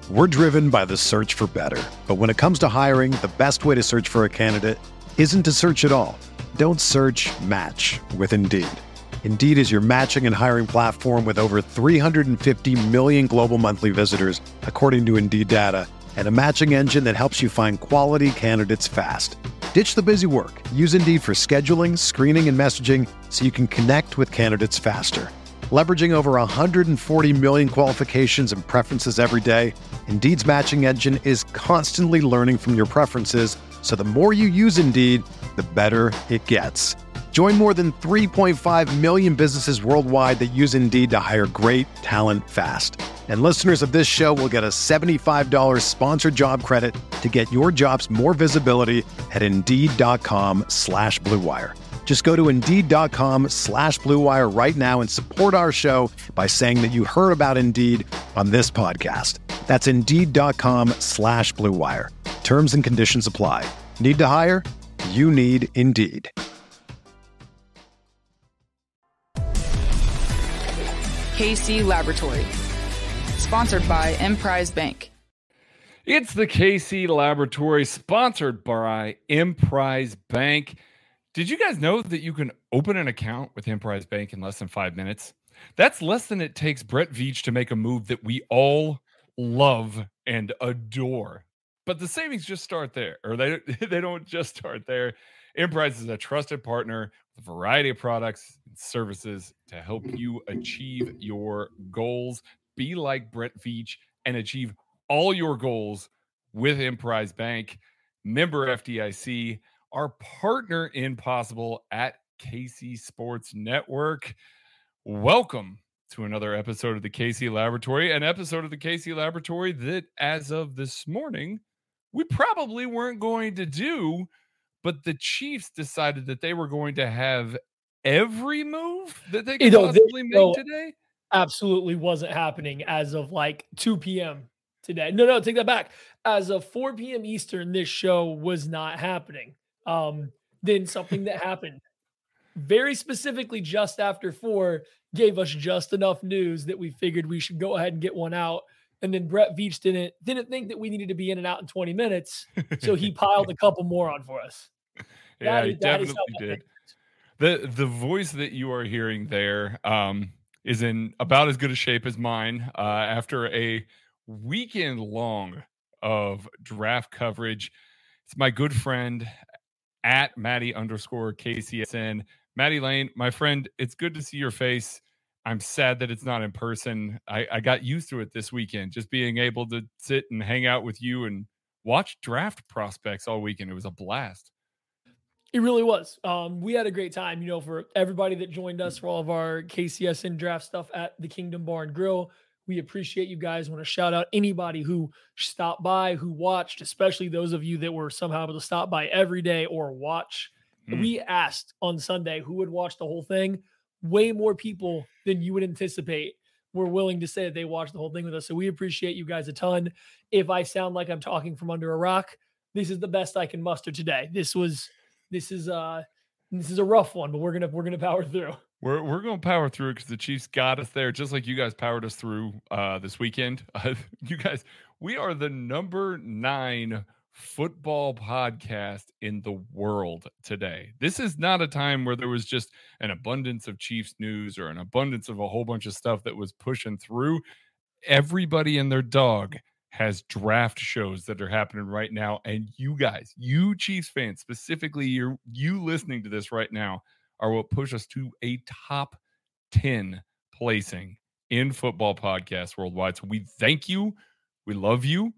We're driven by the search for better. But when it comes to hiring, the best way to search for a candidate isn't to search at all. Don't search, match with Indeed. Indeed is your matching and hiring platform with over 350 million global monthly visitors, according to Indeed data, and a matching engine that helps you find quality candidates fast. Ditch the busy work. Use Indeed for scheduling, screening, and messaging so you can connect with candidates faster. Leveraging over 140 million qualifications and preferences every day, Indeed's matching engine is constantly learning from your preferences, so the more you use Indeed, the better it gets. Join more than 3.5 million businesses worldwide that use Indeed to hire great talent fast. And listeners of this show will get a $75 sponsored job credit to get your jobs more visibility at Indeed.com/Blue Wire. Just go to Indeed.com/Blue Wire right now and support our show by saying that you heard about Indeed on this podcast. That's Indeed.com/Blue Wire. Terms and conditions apply. Need to hire? You need Indeed. KC Laboratory, sponsored by Emprise Bank. It's the KC Laboratory, sponsored by Emprise Bank. Did you guys know that you can open an account with Emprise Bank in less than 5 minutes? That's less than it takes Brett Veach to make a move that we all love and adore. But the savings just start there, or they don't just start there. Emprise is a trusted partner with a variety of products and services to help you achieve your goals. Be like Brett Veach and achieve all your goals with Emprise Bank. Member FDIC, our partner in Possible at KC Sports Network. Welcome to another episode of the KC Laboratory, an episode of the KC Laboratory that, as of this morning, we probably weren't going to do, but the Chiefs decided that they were going to have every move that they could possibly make today. Absolutely wasn't happening as of like 2 p.m. today. No, take that back. As of 4 p.m. Eastern, this show was not happening. Then something that happened very specifically just after 4 gave us just enough news that we figured we should go ahead and get one out. And then Brett Veach didn't think that we needed to be in and out in 20 minutes. So he piled a couple more on for us. Yeah, he definitely did. The voice that you are hearing there is in about as good a shape as mine after a weekend long of draft coverage. It's my good friend at Matty_KCSN. Matty Lane, my friend, it's good to see your face. I'm sad that it's not in person. I got used to it this weekend, just being able to sit and hang out with you and watch draft prospects all weekend. It was a blast. It really was. We had a great time, for everybody that joined us for all of our KCSN draft stuff at the Kingdom Bar and Grill. We appreciate you guys. Want to shout out anybody who stopped by, who watched, especially those of you that were somehow able to stop by every day or watch. We asked on Sunday who would watch the whole thing. Way more people than you would anticipate were willing to say that they watched the whole thing with us. So we appreciate you guys a ton. If I sound like I'm talking from under a rock, this is the best I can muster today. This is a rough one, but we're gonna power through. We're gonna power through because the Chiefs got us there, just like you guys powered us through this weekend. You guys, we are the number 9 football podcast in the world today. This is not a time where there was just an abundance of Chiefs news or an abundance of a whole bunch of stuff that was pushing through. Everybody and their dog has draft shows that are happening right now. And you guys, you Chiefs fans, specifically you listening to this right now, are what push us to a top 10 placing in football podcasts worldwide. So we thank you. We love you.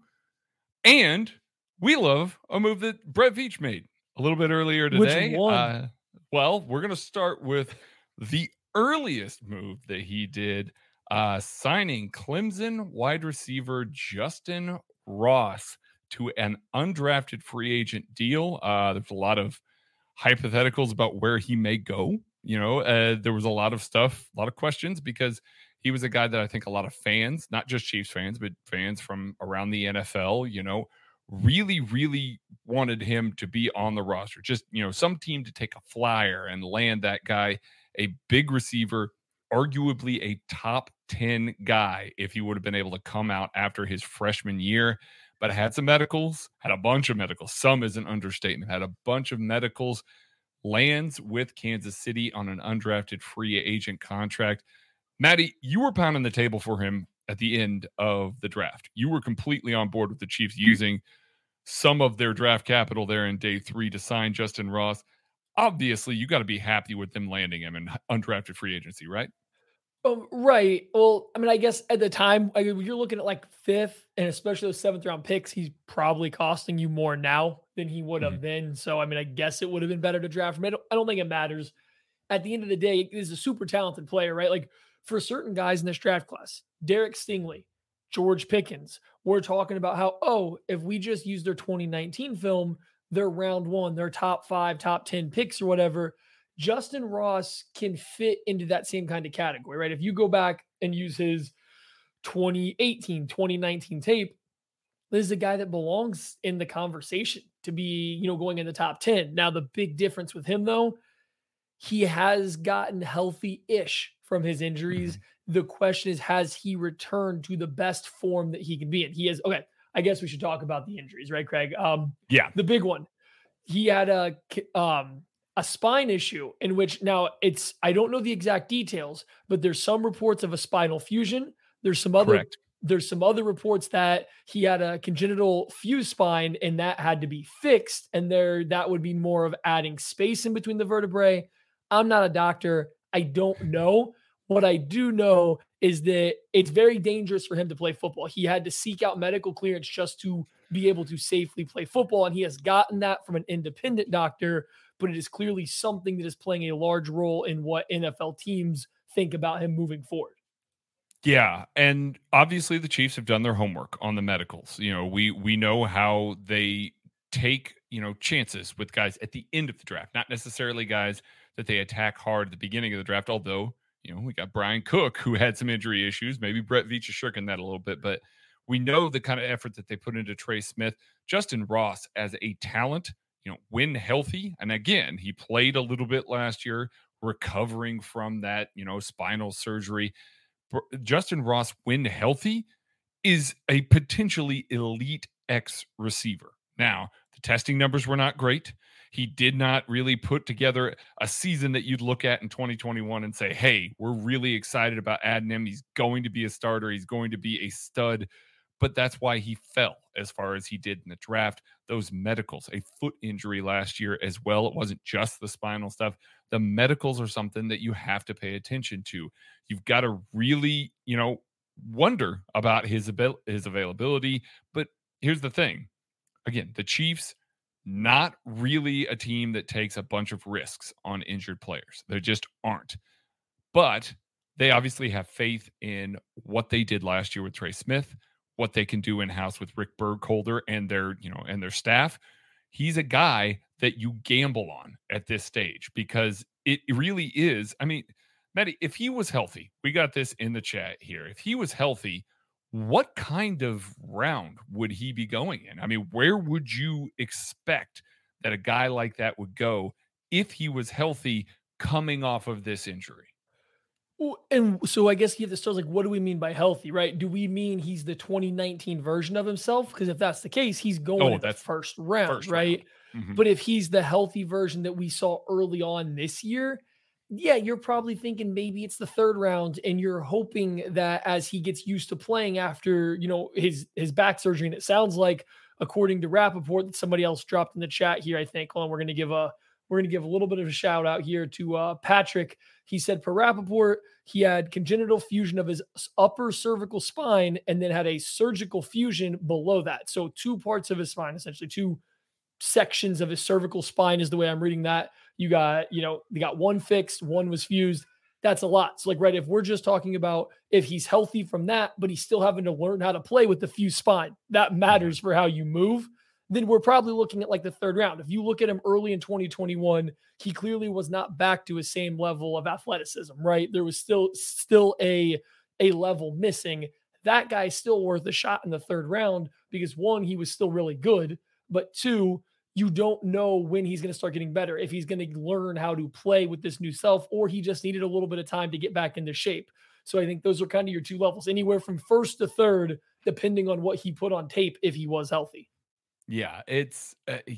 And we love a move that Brett Veach made a little bit earlier today. Which one? Well, we're going to start with the earliest move that he did, signing Clemson wide receiver Justin Ross to an undrafted free agent deal. There's a lot of hypotheticals about where he may go. There was a lot of stuff, a lot of questions, because he was a guy that I think a lot of fans, not just Chiefs fans, but fans from around the NFL, really, really wanted him to be on the roster. Just, some team to take a flyer and land that guy, a big receiver, arguably a top 10 guy if he would have been able to come out after his freshman year, but had some medicals, had a bunch of medicals. Some is an understatement, had a bunch of medicals, lands with Kansas City on an undrafted free agent contract. Maddie, you were pounding the table for him at the end of the draft. You were completely on board with the Chiefs using some of their draft capital there in day 3 to sign Justin Ross. Obviously, you got to be happy with them landing him in undrafted free agency, right? Right. Well, I mean, I guess at the time, you're looking at like 5th and especially those 7th round picks, he's probably costing you more now than he would have been. So, I mean, I guess it would have been better to draft him. I don't think it matters. At the end of the day, he's a super talented player, right? Like for certain guys in this draft class, Derek Stingley, George Pickens, we're talking about how, oh, if we just use their 2019 film, they're round 1, they're top 5, top 10 picks or whatever. Justin Ross can fit into that same kind of category, right? If you go back and use his 2018, 2019 tape, this is a guy that belongs in the conversation to be, going in the top 10. Now, the big difference with him, though, he has gotten healthy-ish from his injuries. The question is, has he returned to the best form that he can be in? He is. Okay, I guess we should talk about the injuries, right, Craig? Yeah. The big one. He had a spine issue in which now I don't know the exact details, but there's some reports of a spinal fusion. There's some other reports that he had a congenital fused spine and that had to be fixed. And that would be more of adding space in between the vertebrae. I'm not a doctor. I don't know. What I do know is that it's very dangerous for him to play football. He had to seek out medical clearance just to be able to safely play football. And he has gotten that from an independent doctor, but it is clearly something that is playing a large role in what NFL teams think about him moving forward. Yeah, and obviously the Chiefs have done their homework on the medicals. We know how they take, chances with guys at the end of the draft, not necessarily guys that they attack hard at the beginning of the draft, although, we got Brian Cook, who had some injury issues. Maybe Brett Veach is shirking that a little bit, but we know the kind of effort that they put into Trey Smith. Justin Ross as a talent, when healthy, and again, he played a little bit last year, recovering from that, spinal surgery. Justin Ross, when healthy, is a potentially elite X receiver. Now, the testing numbers were not great. He did not really put together a season that you'd look at in 2021 and say, hey, we're really excited about adding him. He's going to be a starter. He's going to be a stud. But that's why he fell as far as he did in the draft. Those medicals, a foot injury last year as well. It wasn't just the spinal stuff. The medicals are something that you have to pay attention to. You've got to really, wonder about his availability. But here's the thing. Again, the Chiefs, not really a team that takes a bunch of risks on injured players. They just aren't. But they obviously have faith in what they did last year with Trey Smith, what they can do in-house with Rick Burkholder and their staff. He's a guy that you gamble on at this stage because it really is. I mean, Maddie, if he was healthy, we got this in the chat here. If he was healthy, what kind of round would he be going in? I mean, where would you expect that a guy like that would go if he was healthy coming off of this injury? And so I guess you have to start what do we mean by healthy, right? Do we mean he's the 2019 version of himself? Because if that's the case, he's going in the first round, right? Mm-hmm. But if he's the healthy version that we saw early on this year, yeah, you're probably thinking maybe it's the 3rd round and you're hoping that as he gets used to playing after, his back surgery, and it sounds like, according to Rappaport, that somebody else dropped in the chat here, I think, we're going to give a little bit of a shout out here to Patrick. He said, per Rappaport, he had congenital fusion of his upper cervical spine and then had a surgical fusion below that. So 2 parts of his spine, essentially 2 sections of his cervical spine is the way I'm reading that. You got, they got 1 fixed, 1 was fused. That's a lot. So right, if we're just talking about if he's healthy from that, but he's still having to learn how to play with the fused spine, that matters for how you move, then we're probably looking at the 3rd round. If you look at him early in 2021, he clearly was not back to his same level of athleticism, right? There was still a level missing. That guy's still worth a shot in the 3rd round because 1, he was still really good, but 2, you don't know when he's going to start getting better, if he's going to learn how to play with this new self, or he just needed a little bit of time to get back into shape. So I think those are kind of your two levels, anywhere from first to third, depending on what he put on tape if he was healthy. Yeah, it's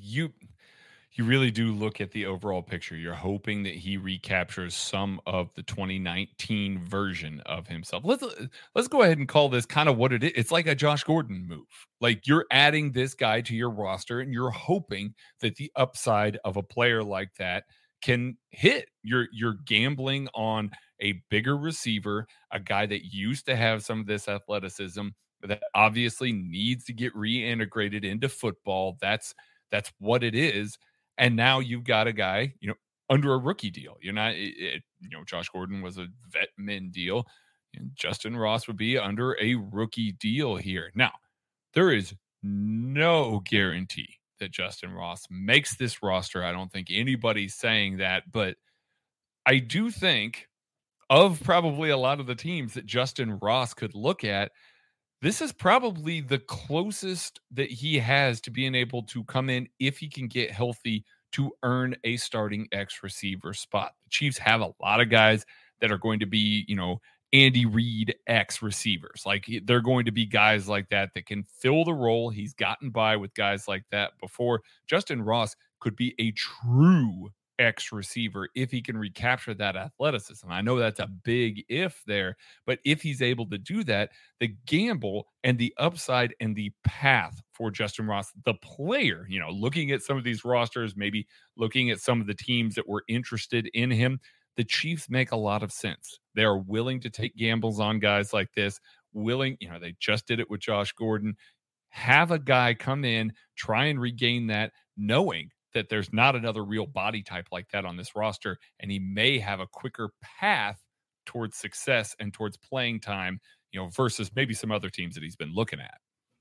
you really do look at the overall picture. You're hoping that he recaptures some of the 2019 version of himself. Let's go ahead and call this kind of what it is. It's like a Josh Gordon move. Like, you're adding this guy to your roster and you're hoping that the upside of a player like that can hit. You're gambling on a bigger receiver, a guy that used to have some of this athleticism that obviously needs to get reintegrated into football. That's what it is. And now you've got a guy, under a rookie deal. You're not, Josh Gordon was a vet min deal, and Justin Ross would be under a rookie deal here. Now, there is no guarantee that Justin Ross makes this roster. I don't think anybody's saying that, but I do think of probably a lot of the teams that Justin Ross could look at, this is probably the closest that he has to being able to come in, if he can get healthy, to earn a starting X receiver spot. The Chiefs have a lot of guys that are going to be, Andy Reid X receivers. Like, they're going to be guys like that can fill the role. He's gotten by with guys like that before. Justin Ross could be a true X receiver if he can recapture that athleticism. I know that's a big if there, but if he's able to do that, the gamble and the upside and the path for Justin Ross, the player, looking at some of these rosters, maybe looking at some of the teams that were interested in him, the Chiefs make a lot of sense. They are willing to take gambles on guys like this, they just did it with Josh Gordon. Have a guy come in, try and regain that, knowing that there's not another real body type like that on this roster, and he may have a quicker path towards success and towards playing time, versus maybe some other teams that he's been looking at.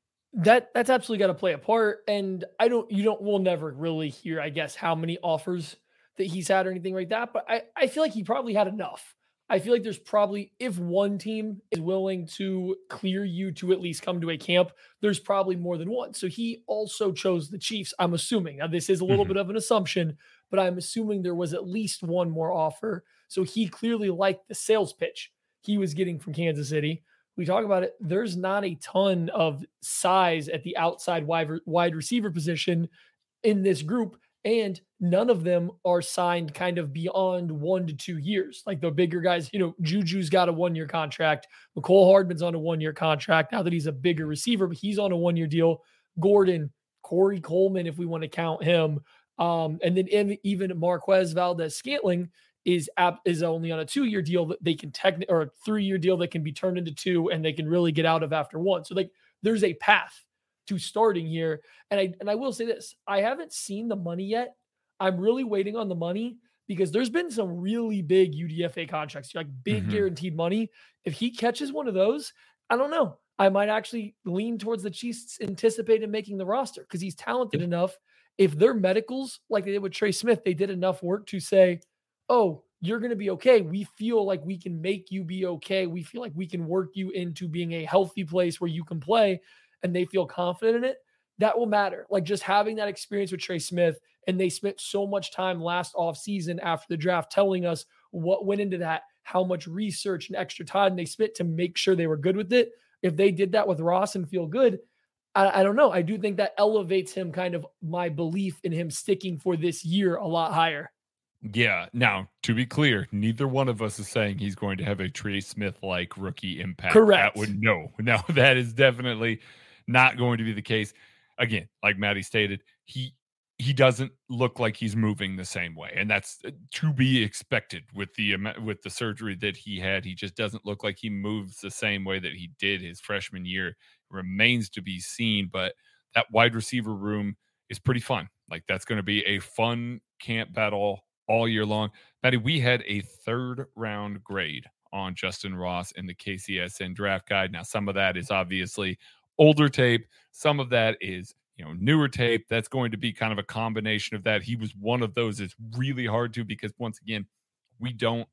That's absolutely got to play a part. And we'll never really hear, I guess, how many offers that he's had or anything like that. But I feel like he probably had enough. I feel like there's probably, if one team is willing to clear you to at least come to a camp, there's probably more than one. So he also chose the Chiefs, I'm assuming. Now, this is a little bit of an assumption, but I'm assuming there was at least one more offer. So he clearly liked the sales pitch he was getting from Kansas City. We talk about it. There's not a ton of size at the outside wide receiver position in this group. And none of them are signed kind of beyond 1 to 2 years. Like the bigger guys, Juju's got a 1-year contract. Mecole Hardman's on a 1-year contract now that he's a bigger receiver, but he's on a 1-year deal. Gordon, Corey Coleman, if we want to count him. And then even Marquez Valdez-Scantling is only on a 2-year deal that they can or a 3-year deal that can be turned into 2 and they can really get out of after 1. So there's a path to starting here. And I will say this, I haven't seen the money yet. I'm really waiting on the money because there's been some really big UDFA contracts, like big guaranteed money. If he catches one of those, I don't know. I might actually lean towards the Chiefs anticipating making the roster because he's talented enough. If their medicals, like they did with Trey Smith, they did enough work to say, oh, you're going to be okay. We feel like we can make you be okay. We feel like we can work you into being a healthy place where you can play, and they feel confident in it, that will matter. Like just having that experience with Trey Smith, and they spent so much time last offseason after the draft telling us what went into that, how much research and extra time they spent to make sure they were good with it. If they did that with Ross and feel good, I don't know. I do think that elevates him, kind of my belief in him sticking for this year, a lot higher. Yeah. Now, to be clear, neither one of us is saying he's going to have a Trey Smith-like rookie impact. Correct. No, that is definitely not going to be the case. Again, like Maddie stated, he doesn't look like he's moving the same way, and that's to be expected with the surgery that he had. He just doesn't look like he moves the same way that he did his freshman year. Remains to be seen, but that wide receiver room is pretty fun. Like that's going to be a fun camp battle all year long. Maddie, we had a 3rd round grade on Justin Ross in the KCSN draft guide. Now, some of that is obviously older tape. Some of that is, newer tape. That's going to be kind of a combination of that. He was one of those. It's really hard to, because once again, we don't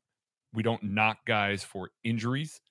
knock guys for injuries.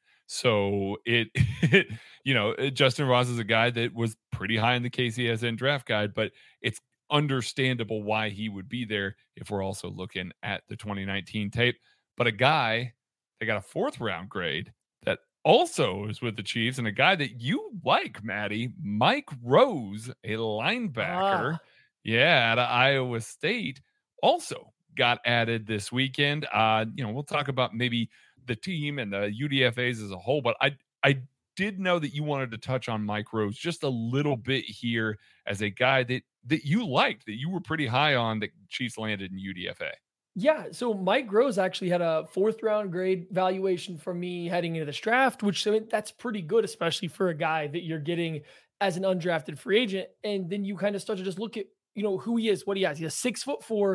So Justin Ross is a guy that was pretty high in the KCSN draft guide, but it's understandable why he would be there if we're also looking at the 2019 tape. But a guy that got a 4th-round grade that also is with the Chiefs, and a guy that you like, Maddie, Mike Rose, a linebacker, out of Iowa State, also got added this weekend. We'll talk about maybe the team and the UDFAs as a whole, but I did know that you wanted to touch on Mike Rose just a little bit here as a guy that you liked, that you were pretty high on, that Chiefs landed in UDFA. Yeah, so Mike Rose actually had a 4th-round grade valuation from me heading into this draft, which that's pretty good, especially for a guy that you're getting as an undrafted free agent. And then you kind of start to just look at, who he is, what he has. He's a 6'4",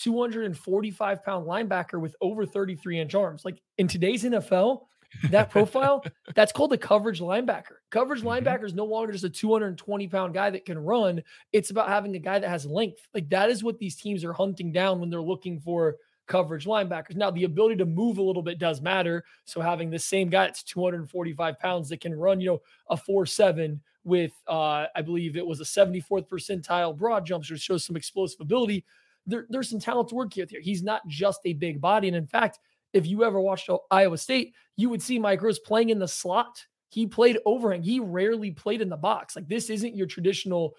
245-pound linebacker with over 33-inch arms. Like in today's NFL, that profile, that's called a coverage linebacker. Coverage linebacker is no longer just a 220-pound guy that can run. It's about having a guy that has length. Like that is what these teams are hunting down when they're looking for coverage linebackers. Now, the ability to move a little bit does matter. So having the same guy that's 245 pounds that can run, a 4.7 with, I believe it was a 74th percentile broad jump, which shows some explosive ability. There's some talent to work with here. He's not just a big body. And in fact, if you ever watched Iowa State, you would see Mike Rose playing in the slot. He played overhang. He rarely played in the box. Like this isn't your traditional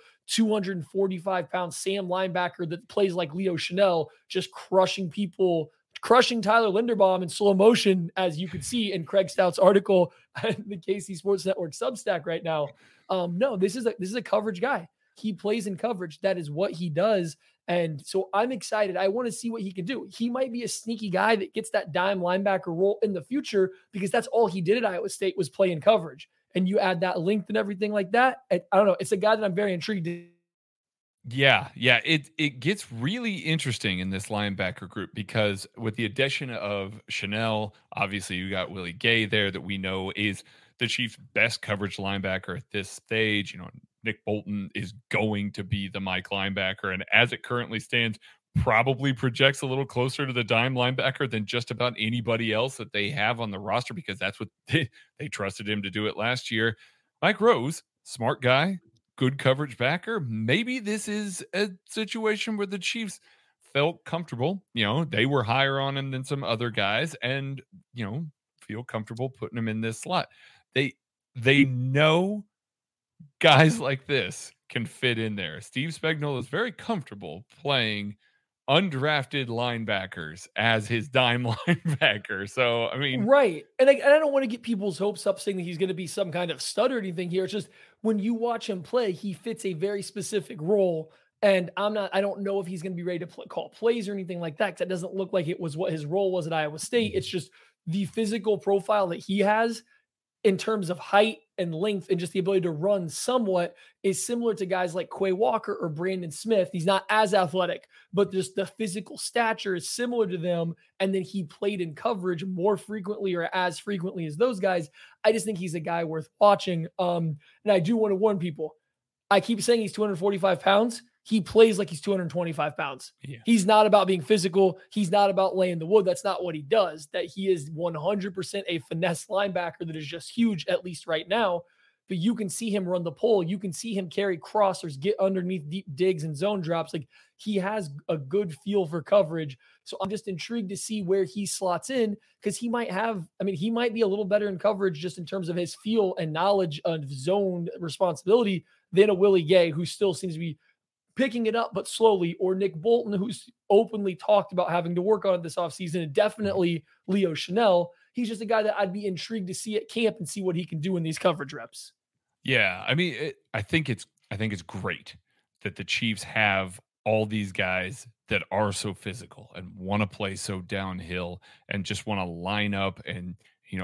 245-pound Sam linebacker that plays like Leo Chanel, just crushing people, crushing Tyler Linderbaum in slow motion, as you could see in Craig Stout's article in the KC Sports Network Substack right now. No, this is a coverage guy. He plays in coverage. That is what he does. And so I'm excited. I want to see what he can do. He might be a sneaky guy that gets that dime linebacker role in the future because that's all he did at Iowa State was play in coverage. And you add that length and everything like that. I don't know. It's a guy that I'm very intrigued in. Yeah. It gets really interesting in this linebacker group because with the addition of Chanel, obviously you got Willie Gay there that we know is the Chiefs' best coverage linebacker at this stage. Nick Bolton is going to be the Mike linebacker. And as it currently stands, probably projects a little closer to the dime linebacker than just about anybody else that they have on the roster because that's what they trusted him to do it last year. Mike Rose, smart guy, good coverage backer. Maybe this is a situation where the Chiefs felt comfortable. They were higher on him than some other guys and, feel comfortable putting him in this slot. They know guys like this can fit in there. Steve Spagnuolo is very comfortable playing undrafted linebackers as his dime linebacker. So, I mean, right. And I don't want to get people's hopes up saying that he's going to be some kind of stud or anything here. It's just when you watch him play, he fits a very specific role. And I don't know if he's going to be ready to call plays or anything like that, because that doesn't look like it was what his role was at Iowa State. It's just the physical profile that he has in terms of height and length and just the ability to run somewhat is similar to guys like Quay Walker or Brandon Smith. He's not as athletic, but just the physical stature is similar to them. And then he played in coverage more frequently or as frequently as those guys. I just think he's a guy worth watching. And I do want to warn people. I keep saying he's 245 pounds. He plays like he's 225 pounds. Yeah. He's not about being physical. He's not about laying the wood. That's not what he does. That he is 100% a finesse linebacker that is just huge, at least right now. But you can see him run the pole. You can see him carry crossers, get underneath deep digs and zone drops. Like he has a good feel for coverage. So I'm just intrigued to see where he slots in because he might be a little better in coverage just in terms of his feel and knowledge of zone responsibility than a Willie Gay, who still seems to be picking it up, but slowly, or Nick Bolton, who's openly talked about having to work on it this offseason, and definitely Leo Chanel. He's just a guy that I'd be intrigued to see at camp and see what he can do in these coverage reps. Yeah, I mean, I think it's great that the Chiefs have all these guys that are so physical and want to play so downhill and just want to line up and,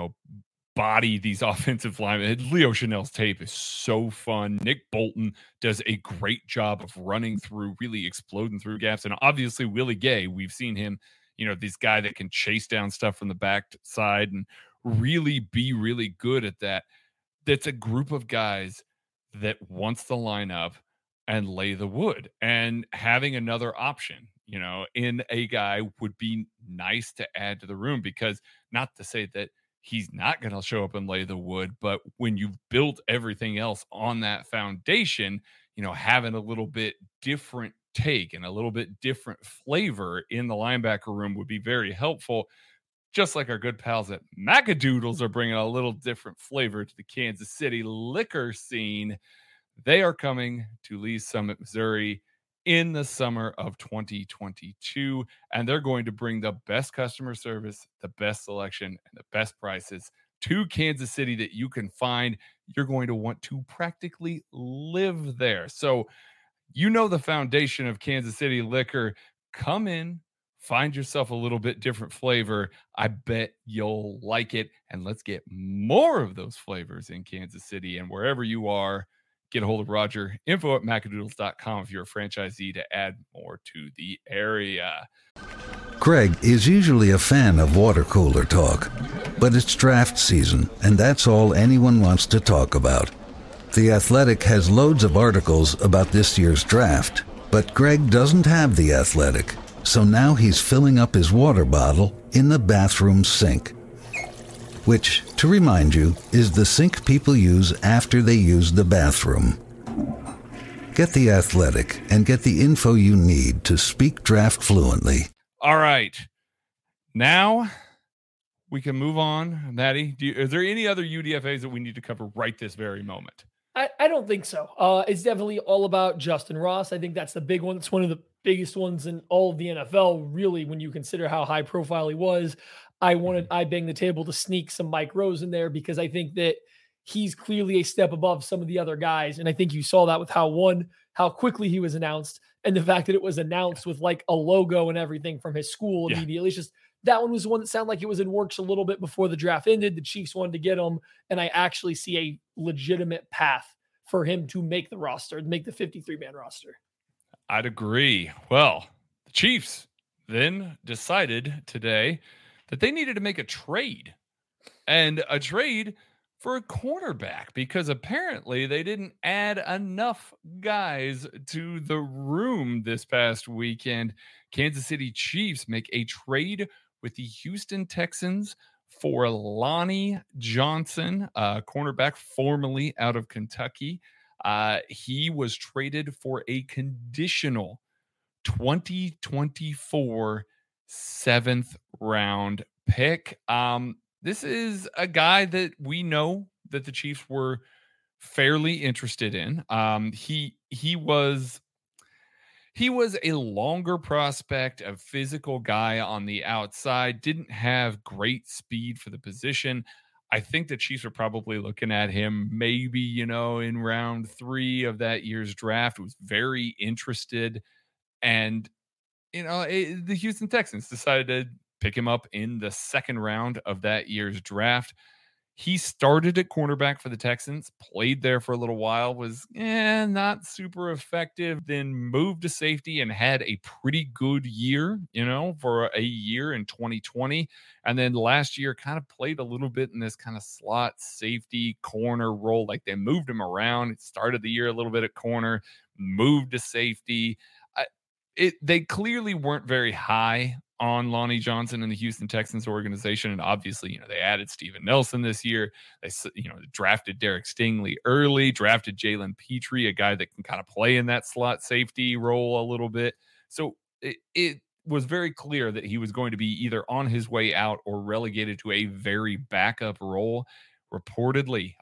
body these offensive linemen. Leo Chanel's tape is so fun. Nick Bolton does a great job of running through, really exploding through gaps. And obviously Willie Gay, we've seen him, this guy that can chase down stuff from the back side and really be really good at that. That's a group of guys that wants to line up and lay the wood, and having another option, in a guy would be nice to add to the room, because not to say that he's not going to show up and lay the wood, but when you've built everything else on that foundation, having a little bit different take and a little bit different flavor in the linebacker room would be very helpful. Just like our good pals at Macadoodles are bringing a little different flavor to the Kansas City liquor scene. They are coming to Lee's Summit, Missouri in the summer of 2022, and they're going to bring the best customer service, the best selection, and the best prices to Kansas City that you can find. You're going to want to practically live there. So, you know the foundation of Kansas City liquor. Come in, find yourself a little bit different flavor. I bet you'll like it. And let's get more of those flavors in Kansas City. And wherever you are, get a hold of Roger. info@macadoodles.com if you're a franchisee to add more to the area. Greg is usually a fan of water cooler talk, but it's draft season, and that's all anyone wants to talk about. The Athletic has loads of articles about this year's draft, but Greg doesn't have The Athletic, so now he's filling up his water bottle in the bathroom sink. Which, to remind you, is the sink people use after they use the bathroom. Get The Athletic and get the info you need to speak draft fluently. All right. Now we can move on. Maddie, is there any other UDFAs that we need to cover right this very moment? I don't think so. It's definitely all about Justin Ross. I think that's the big one. It's one of the biggest ones in all of the NFL, really, when you consider how high profile he was. I banged the table to sneak some Mike Rose in there because I think that he's clearly a step above some of the other guys. And I think you saw that with how quickly he was announced, and the fact that it was announced with like a logo and everything from his school immediately. It's just, that one was the one that sounded like it was in works a little bit before the draft ended. The Chiefs wanted to get him, and I actually see a legitimate path for him to make the roster, make the 53-man roster. I'd agree. Well, the Chiefs then decided today that they needed to make a trade, and a trade for a cornerback, because apparently they didn't add enough guys to the room this past weekend. Kansas City Chiefs make a trade with the Houston Texans for Lonnie Johnson, a cornerback formerly out of Kentucky. He was traded for a conditional 2024 seventh round pick. This is a guy that we know that the Chiefs were fairly interested in. He was a longer prospect, a physical guy on the outside, didn't have great speed for the position. I think the Chiefs are probably looking at him maybe, in round 3 of that year's draft. Was very interested. And, the Houston Texans decided to pick him up in the second round of that year's draft. He started at cornerback for the Texans, played there for a little while, was not super effective, then moved to safety and had a pretty good year, for a year in 2020. And then last year kind of played a little bit in this kind of slot safety corner role. Like they moved him around. It started the year a little bit at corner, moved to safety. They clearly weren't very high on Lonnie Johnson in the Houston Texans organization. And obviously, they added Steven Nelson this year. They, drafted Derek Stingley early, drafted Jalen Petrie, a guy that can kind of play in that slot safety role a little bit. So it was very clear that he was going to be either on his way out or relegated to a very backup role. Reportedly,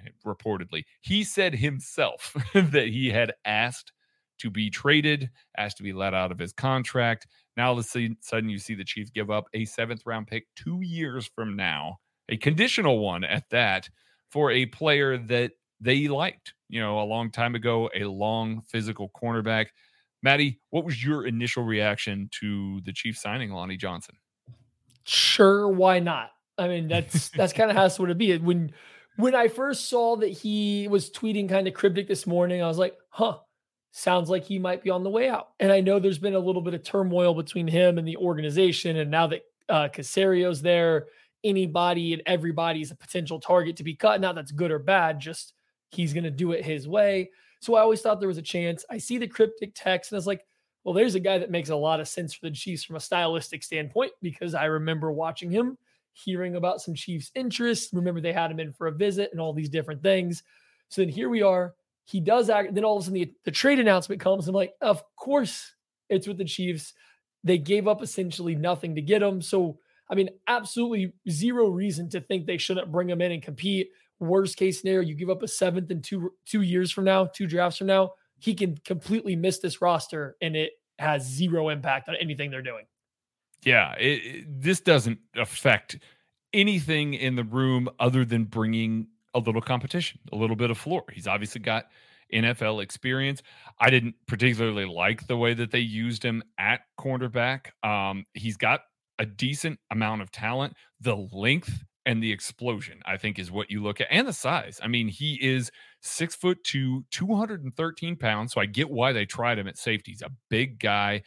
he said himself that he had asked to be traded, asked to be let out of his contract. Now, all of a sudden, you see the Chiefs give up a 7th round pick 2 years from now, a conditional one at that, for a player that they liked, a long time ago, a long physical cornerback. Maddie, what was your initial reaction to the Chiefs signing Lonnie Johnson? Sure, why not? I mean, that's kind of how it's going to be. When I first saw that he was tweeting kind of cryptic this morning, I was like, sounds like he might be on the way out. And I know there's been a little bit of turmoil between him and the organization. And now that Casario's there, anybody and everybody's a potential target to be cut. Not that's good or bad, just he's going to do it his way. So I always thought there was a chance. I see the cryptic text and I was like, well, there's a guy that makes a lot of sense for the Chiefs from a stylistic standpoint, because I remember watching him, hearing about some Chiefs interest. Remember they had him in for a visit and all these different things. So then here we are. He does act. Then all of a sudden the trade announcement comes. I'm like, of course it's with the Chiefs. They gave up essentially nothing to get him. So, I mean, absolutely zero reason to think they shouldn't bring him in and compete. Worst case scenario, you give up a 7th in 2 years from now, 2 drafts from now, he can completely miss this roster and it has zero impact on anything they're doing. Yeah, this doesn't affect anything in the room other than bringing a little competition, a little bit of floor. He's obviously got NFL experience. I didn't particularly like the way that they used him at cornerback. He's got a decent amount of talent. The length and the explosion, I think, is what you look at, and the size. I mean, he is 6'2", 213 pounds. So I get why they tried him at safety. He's a big guy,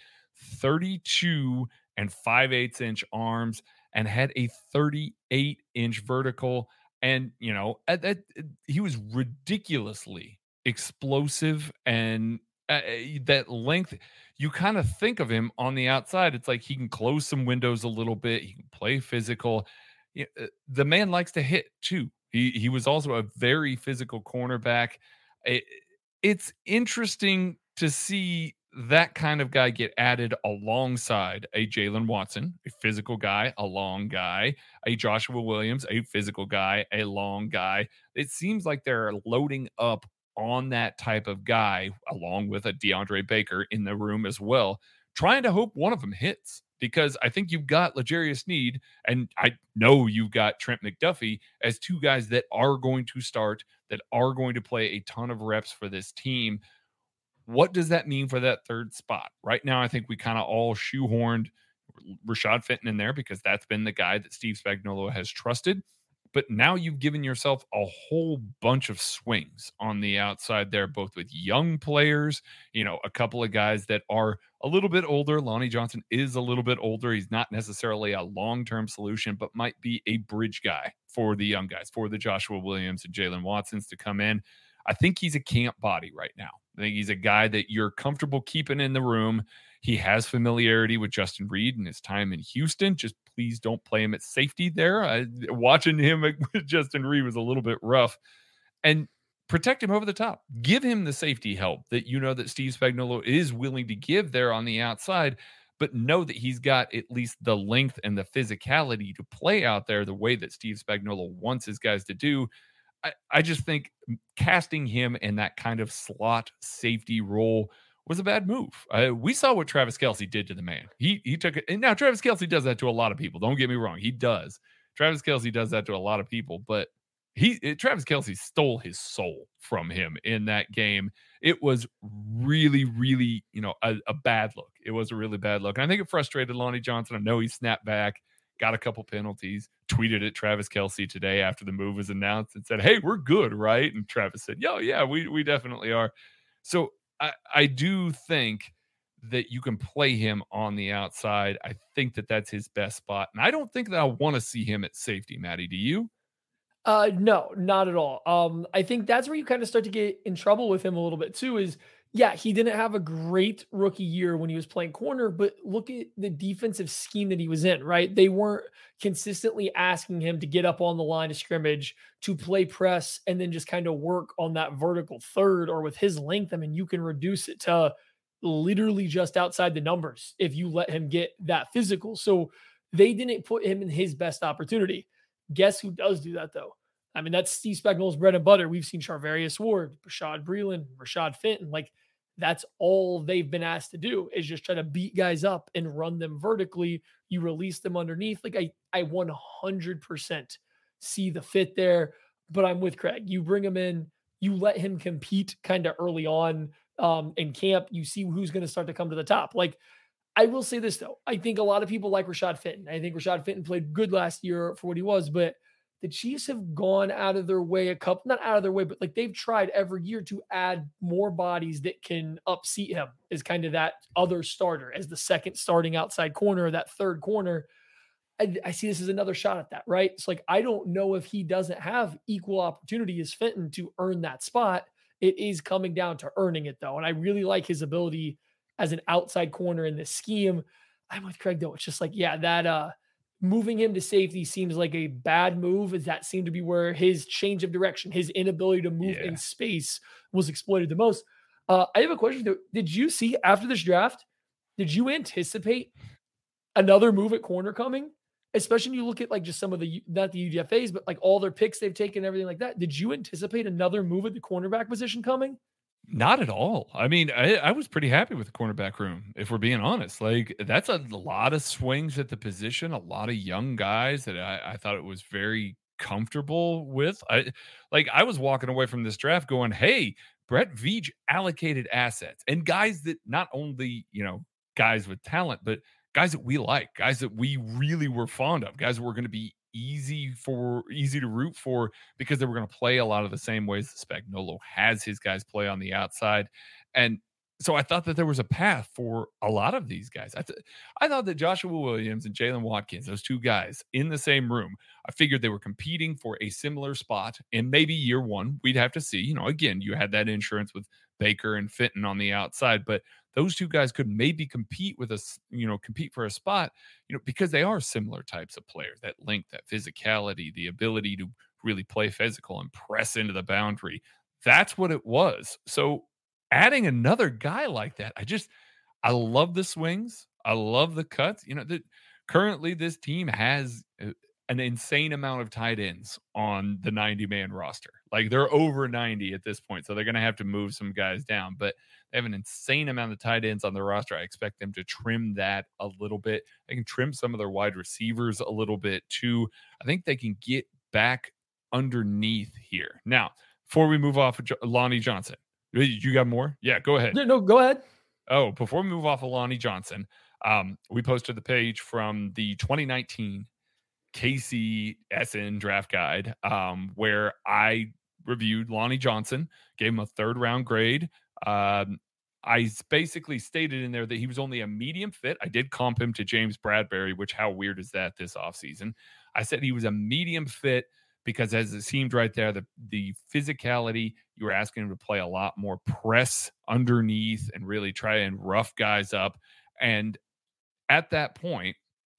32 and 5/8 inch arms, and had a 38-inch vertical. And, you know, he was ridiculously explosive, and that length, you kind of think of him on the outside. It's like he can close some windows a little bit. He can play physical. The man likes to hit too. He was also a very physical cornerback. It's interesting to see that kind of guy get added alongside a Jalen Watson, a physical guy, a long guy, a Joshua Williams, a physical guy, a long guy. It seems like they're loading up on that type of guy, along with a DeAndre Baker in the room as well, trying to hope one of them hits. Because I think you've got L'Jarius Sneed, and I know you've got Trent McDuffie as two guys that are going to start, that are going to play a ton of reps for this team. What does that mean for that third spot? Right now, I think we kind of all shoehorned Rashad Fenton in there because that's been the guy that Steve Spagnuolo has trusted. But now you've given yourself a whole bunch of swings on the outside there, both with young players, you know, a couple of guys that are a little bit older. Lonnie Johnson is a little bit older. He's not necessarily a long-term solution, but might be a bridge guy for the young guys, for the Joshua Williams and Jalen Watsons to come in. I think he's a camp body right now. I think he's a guy that you're comfortable keeping in the room. He has familiarity with Justin Reed and his time in Houston. Just please don't play him at safety there. Watching him with Justin Reed was a little bit rough. And protect him over the top. Give him the safety help that you know that Steve Spagnuolo is willing to give there on the outside, but know that he's got at least the length and the physicality to play out there the way that Steve Spagnuolo wants his guys to do. I just think casting him in that kind of slot safety role was a bad move. We saw what Travis Kelce did to the man. He took it. And now Travis Kelce does that to a lot of people. Don't get me wrong. He does. Travis Kelce does that to a lot of people, but Travis Kelce stole his soul from him in that game. It was really, really, a bad look. It was a really bad look. And I think it frustrated Lonnie Johnson. I know he snapped back, got a couple penalties, tweeted at Travis Kelce today after the move was announced and said, "Hey, we're good, right?" And Travis said, "Yo, yeah, we definitely are." So I do think that you can play him on the outside. I think that that's his best spot. And I don't think that I want to see him at safety, Maddie. Do you? No, not at all. I think that's where you kind of start to get in trouble with him a little bit too is, yeah, he didn't have a great rookie year when he was playing corner, but look at the defensive scheme that he was in, right? They weren't consistently asking him to get up on the line of scrimmage, to play press, and then just kind of work on that vertical third, or with his length. I mean, you can reduce it to literally just outside the numbers if you let him get that physical. So they didn't put him in his best opportunity. Guess who does do that, though? I mean, that's Steve Spagnuolo's bread and butter. We've seen Charvarius Ward, Bashaud Breeland, Rashad Fenton. Like, that's all they've been asked to do is just try to beat guys up and run them vertically. You release them underneath. Like, I 100% see the fit there, but I'm with Craig. You bring him in, you let him compete kind of early on in camp. You see who's going to start to come to the top. Like, I will say this, though. I think a lot of people like Rashad Fenton. I think Rashad Fenton played good last year for what he was, but the Chiefs have gone out of their way not out of their way, but like they've tried every year to add more bodies that can upseat him as kind of that other starter, as the second starting outside corner, or that third corner. I see this as another shot at that, right? It's like, I don't know if he doesn't have equal opportunity as Fenton to earn that spot. It is coming down to earning it, though. And I really like his ability as an outside corner in this scheme. I'm with Craig, though. It's just like, yeah, that moving him to safety seems like a bad move, as that seemed to be where his change of direction, his inability to move in space was exploited the most. I have a question though. Did you see after this draft, did you anticipate another move at corner coming? Especially when you look at like just some of the, not the UDFAs, but like all their picks they've taken, everything like that. Did you anticipate another move at the cornerback position coming? Not at all. I mean, I was pretty happy with the cornerback room, if we're being honest. Like, that's a lot of swings at the position, a lot of young guys that I thought it was very comfortable with. I was walking away from this draft going, hey, Brett Veach allocated assets and guys that not only, guys with talent, but guys that we like, guys that we really were fond of, guys that were going to be easy to root for because they were going to play a lot of the same ways that Spagnuolo has his guys play on the outside. And so I thought that there was a path for a lot of these guys. I thought that Joshua Williams and Jalen Watkins, those two guys in the same room, I figured they were competing for a similar spot. And maybe year one, we'd have to see, again, you had that insurance with Baker and Fenton on the outside, but those two guys could maybe compete with us, compete for a spot, because they are similar types of players, that length, that physicality, the ability to really play physical and press into the boundary. That's what it was. So adding another guy like that, I love the swings. I love the cuts. Currently this team has an insane amount of tight ends on the 90-man roster. Like, they're over 90 at this point, so they're going to have to move some guys down, but they have an insane amount of tight ends on the roster. I expect them to trim that a little bit. They can trim some of their wide receivers a little bit too. I think they can get back underneath here. Now, before we move off of Lonnie Johnson, you got more? Yeah, go ahead. No, go ahead. Oh, before we move off of Lonnie Johnson, we posted the page from the 2019 KCSN draft guide, where I reviewed Lonnie Johnson, gave him a 3rd round grade. I basically stated in there that he was only a medium fit. I did comp him to James Bradbury, which how weird is that this offseason? I said he was a medium fit because, as it seemed right there, the physicality, you were asking him to play a lot more press underneath and really try and rough guys up. And at that point,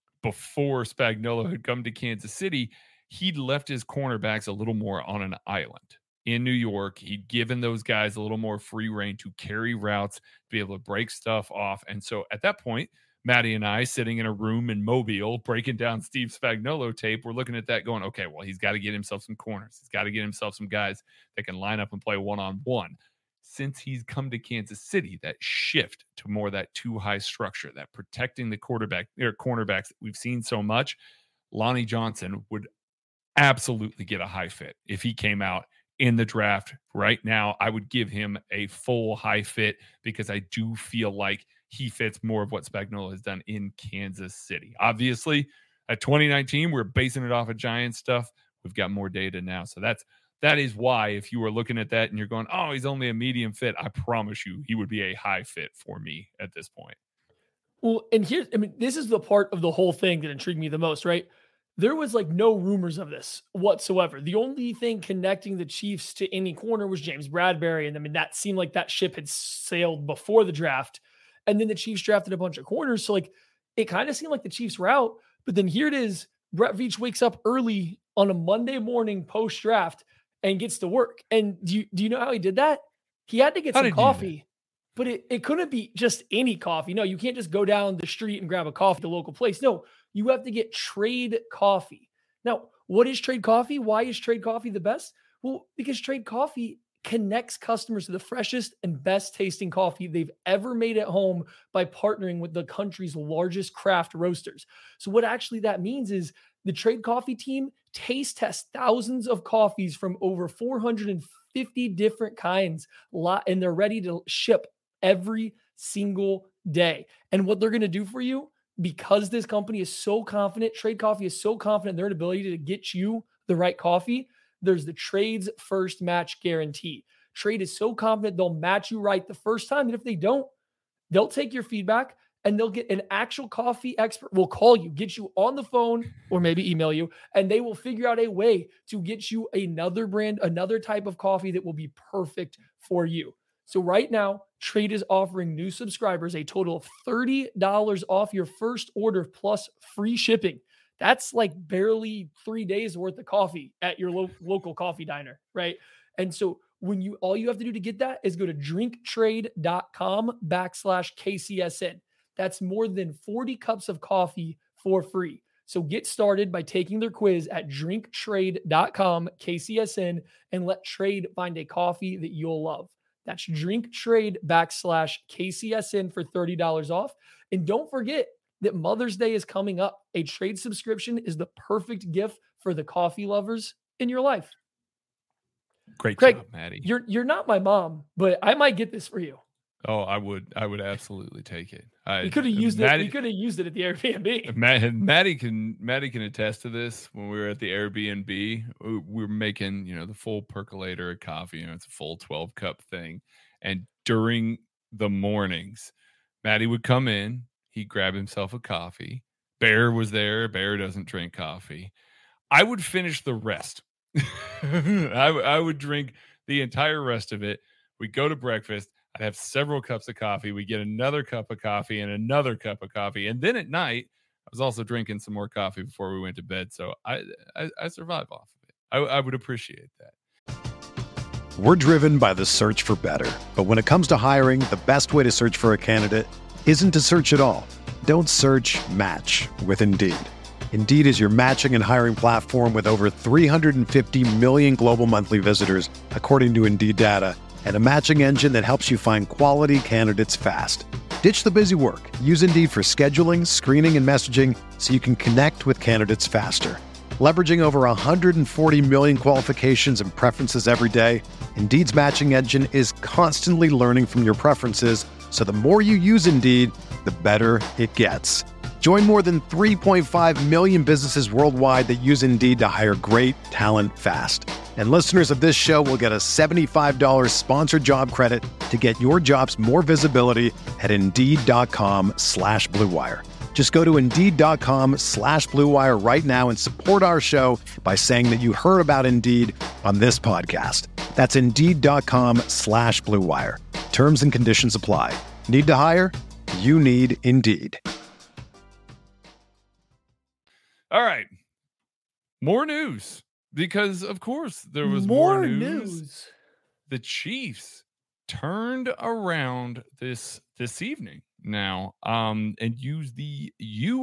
before Spagnuolo had come to Kansas City, he'd left his cornerbacks a little more on an island. In New York, he'd given those guys a little more free reign to carry routes, to be able to break stuff off. And so at that point, Maddie and I, sitting in a room in Mobile, breaking down Steve Spagnuolo tape, we're looking at that going, okay, well, he's got to get himself some corners. He's got to get himself some guys that can line up and play one-on-one. Since he's come to Kansas City, that shift to more that two-high structure, that protecting the cornerbacks that we've seen so much, Lonnie Johnson would absolutely get a high fit if he came out in the draft right now. I would give him a full high fit because I do feel like he fits more of what Spagnuolo has done in Kansas City. Obviously, at 2019, we're basing it off of Giants stuff. We've got more data now. So that is why, if you were looking at that and you're going, oh, he's only a medium fit, I promise you he would be a high fit for me at this point. Well, and this is the part of the whole thing that intrigued me the most, right? There was like no rumors of this whatsoever. The only thing connecting the Chiefs to any corner was James Bradbury. And that seemed like that ship had sailed before the draft. And then the Chiefs drafted a bunch of corners. So it kind of seemed like the Chiefs route, but then here it is. Brett Veach wakes up early on a Monday morning post-draft and gets to work. And do you know how he did that? He had to get some coffee, but it couldn't be just any coffee. No, you can't just go down the street and grab a coffee at the local place. No, you have to get Trade Coffee. Now, what is Trade Coffee? Why is Trade Coffee the best? Well, because Trade Coffee connects customers to the freshest and best tasting coffee they've ever made at home by partnering with the country's largest craft roasters. So what actually that means is the Trade Coffee team taste tests thousands of coffees from over 450 different kinds, and they're ready to ship every single day. And what they're going to do for you, because this company is so confident, Trade Coffee is so confident in their ability to get you the right coffee, there's the Trade's first match guarantee. Trade is so confident they'll match you right the first time that if they don't, they'll take your feedback and they'll get an actual coffee expert will call you, get you on the phone or maybe email you, and they will figure out a way to get you another brand, another type of coffee that will be perfect for you. So right now, Trade is offering new subscribers a total of $30 off your first order plus free shipping. That's like barely 3 days worth of coffee at your local coffee diner, right? And so all you have to do to get that is go to drinktrade.com/KCSN. That's more than 40 cups of coffee for free. So get started by taking their quiz at drinktrade.com/KCSN and let Trade find a coffee that you'll love. That's drinktrade.com/KCSN for $30 off. And don't forget that Mother's Day is coming up. A Trade subscription is the perfect gift for the coffee lovers in your life. Great Craig, job, Maddie. You're not my mom, but I might get this for you. Oh, I would absolutely take it. You could have used it. You could have used it at the Airbnb. Maddie can attest to this. When we were at the Airbnb, we were making, the full percolator of coffee. It's a full 12-cup thing. And during the mornings, Maddie would come in. He'd grab himself a coffee. Bear was there. Bear doesn't drink coffee. I would finish the rest. I would drink the entire rest of it. We'd go to breakfast. I'd have several cups of coffee. We get another cup of coffee and another cup of coffee. And then at night, I was also drinking some more coffee before we went to bed. So I survive off of it. I would appreciate that. We're driven by the search for better. But when it comes to hiring, the best way to search for a candidate isn't to search at all. Don't search, match with Indeed. Indeed is your matching and hiring platform with over 350 million global monthly visitors, according to Indeed data, and a matching engine that helps you find quality candidates fast. Ditch the busy work. Use Indeed for scheduling, screening, and messaging so you can connect with candidates faster. Leveraging over 140 million qualifications and preferences every day, Indeed's matching engine is constantly learning from your preferences, so the more you use Indeed, the better it gets. Join more than 3.5 million businesses worldwide that use Indeed to hire great talent fast. And listeners of this show will get a $75 sponsored job credit to get your jobs more visibility at Indeed.com/Blue Wire. Just go to Indeed.com/Blue Wire right now and support our show by saying that you heard about Indeed on this podcast. That's Indeed.com/Blue Wire. Terms and conditions apply. Need to hire? You need Indeed. All right. More news. Because, of course, there was more news. The Chiefs turned around this evening now and used the